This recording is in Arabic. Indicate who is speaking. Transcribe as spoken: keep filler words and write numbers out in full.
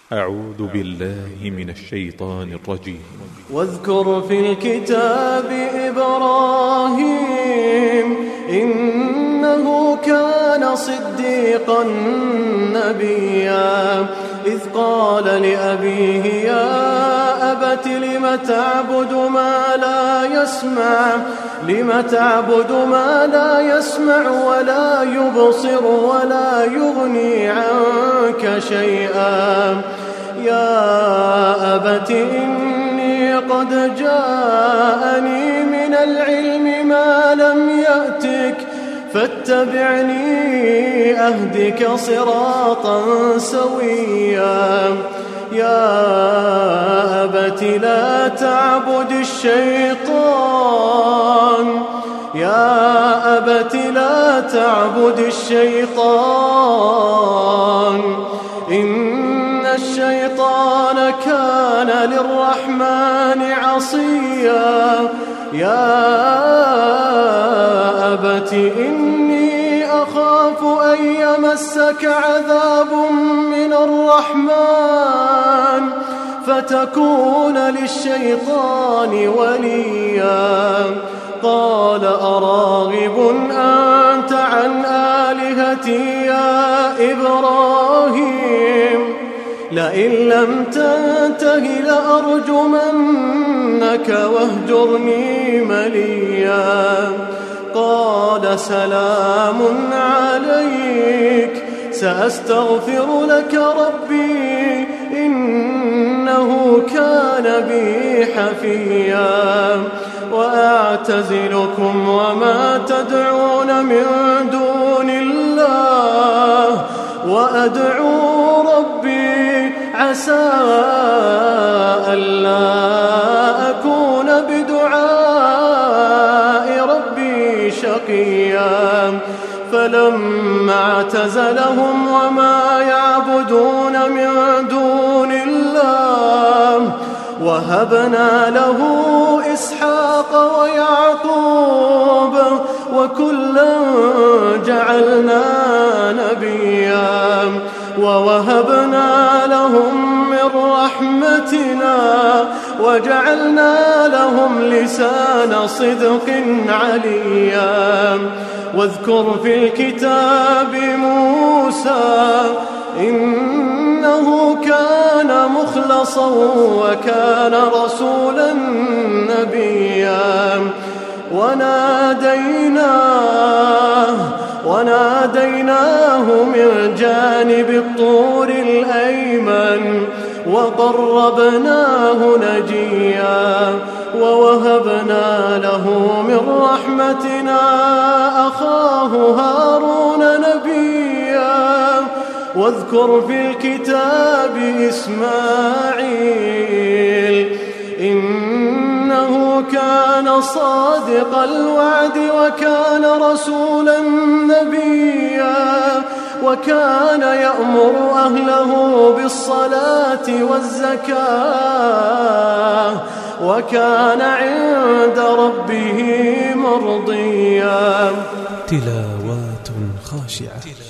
Speaker 1: أعوذ بالله من الشيطان الرجيم.
Speaker 2: واذكر في الكتاب إبراهيم إنه كان صديقا نبيا إذ قال لأبيه يا أبت لم تعبد ما لا يسمع لم تعبد ما لا يسمع ولا يبصر ولا يغني عنك شيئا يا أبت إني قد جاءني من العلم ما لم يأتك فاتبعني أهدك صراطا سويا يا أبت لا تعبد الشيطان يا أبت لا تعبد الشيطان إن الشيطان كان للرحمن عصيا يا أبت إني أخاف أن يمسك عذاب من الرحمن فتكون للشيطان وليا قال أراغب أنت عن آلهتي يا إبراهيم لئن لم تنته لأرجمنك واهجرني مليا قال سلام عليك سأستغفر لك ربي إنه كان بي حفيا وأعتزلكم وما تدعون من دون الله وأدعو ربي عسى ألا أكون بدعاء ربي شقيا فلما اعتزلهم وما يعبدون من دون الله وهبنا له إسحاق ويعقوب وكلا جعلنا نبيا ووهبنا لهم من رحمتنا وجعلنا لهم لسان صدق عليا واذكر في الكتاب موسى إنه كان مخلصا وكان رسولا نبيا وناديناه وناديناه من جانب الطور الأيمن وقربناه نجيا ووهبنا له من رحمتنا أخاه هارون نبيا واذكر في الكتاب إسماعيل إنه كان صادق الوعد وكان رسولا نبيا وكان يأمر أهله بالصلاة والزكاة وكان عند ربه مرضيا.
Speaker 3: تلاوات خاشعة.